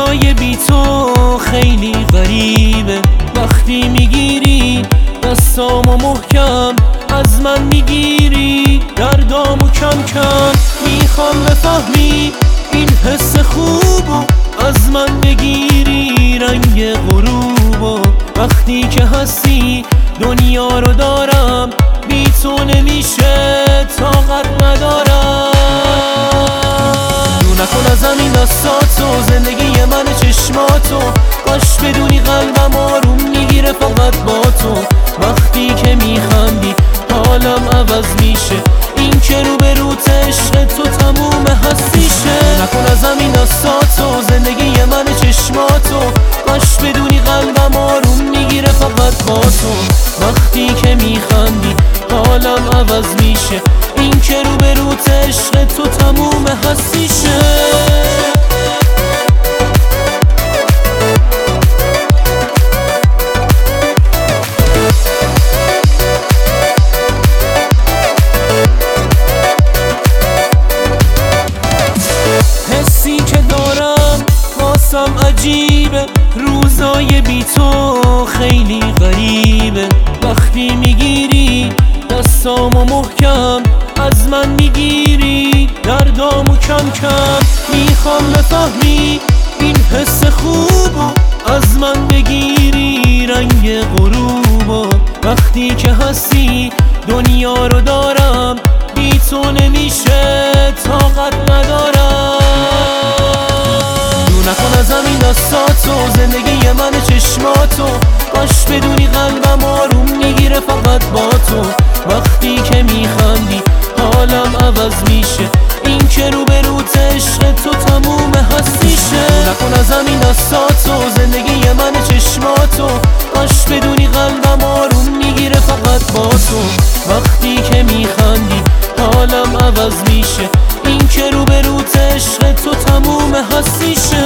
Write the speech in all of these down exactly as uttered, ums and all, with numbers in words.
روزای بی تو خیلی غریبه، وقتی میگیری دستامو محکم از من میگیری، دردامو کم کم میخوام بفهمی این حس خوبو از من بگیری، رنگ غروبو وقتی که هستی دنیا رو دارم، بی تو نمیشه طاقت ندارم. دور نکن از همین دستاتو، زندگی من چشماتو، کاش بدونی قلبم آروم میگیره فقط با تو، وقتی که میخندی حالم عوض میشه، این که رو به روت عشق تو تموم هستیشه. نکن از همین دستاتو، زندگی من چشماتو، کاش بدونی قلبم آروم میگیره فقط با تو، وقتی که میخندی حالم عوض میشه، این که رو به روت عشق تو تموم هستیشه. حسی که دارم واسم عجیبه، روزای بی تو خیلی غریبه، وقتی میگیری دستامو محکم از من میگیری، دردامو کم کم میخوام بفهمی این حس خوبو از من بگیری، رنگ غروبو وقتی که هستی دنیا رو دارم، بی تو نمیشه طاقت ندارم. دور نکن از همین دستاتو، زندگی من چشماتو، کاش بدونی قلبم آروم میگیره فقط با تو، وقتی که میخندی حالم عوض میشه، این که رو به روت عشق تو تموم هستیشه. نکن از همین دستاتو، زندگی من چشماتو، کاش بدونی قلبم آروم میگیره فقط با تو، وقتی که میخندی حالم عوض میشه، این که رو به روت عشق تو تموم هستیشه.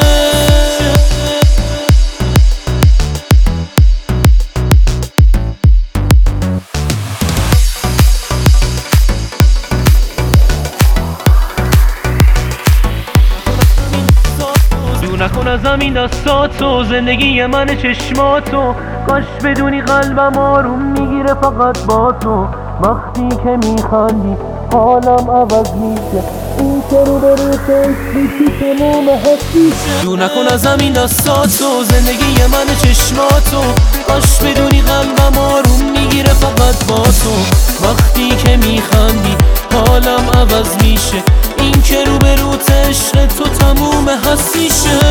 نکن از همین دستاتو، زندگی من چشماتو، کاش بدونی قلبم آروم میگیره فقط با تو، وقتی که میخندی حالم عوض میشه، این که رو به روت عشق تموم هستیشه. دور نکن از همین دستاتو، زندگی من چشماتو، کاش بدونی قلبم آروم میگیره فقط با تو، وقتی که میخندی حالم عوض میشه، این که رو به روت عشق تو تموم هستیشه.